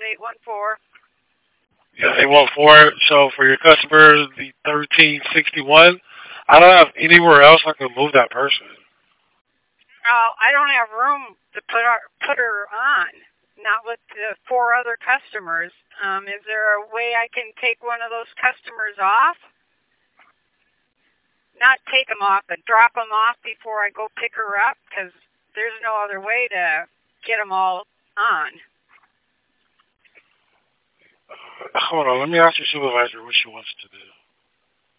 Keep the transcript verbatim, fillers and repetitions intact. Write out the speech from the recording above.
eight one four. Yeah, eight one four. So for your customer, the thirteen sixty-one, I don't have anywhere else I can move that person. Oh, I don't have room to put her, put her on. Not with the four other customers. Um, is there a way I can take one of those customers off? Not take them off, but drop them off before I go pick her up, because there's no other way to get them all on. Hold on, let me ask your supervisor what she wants to do.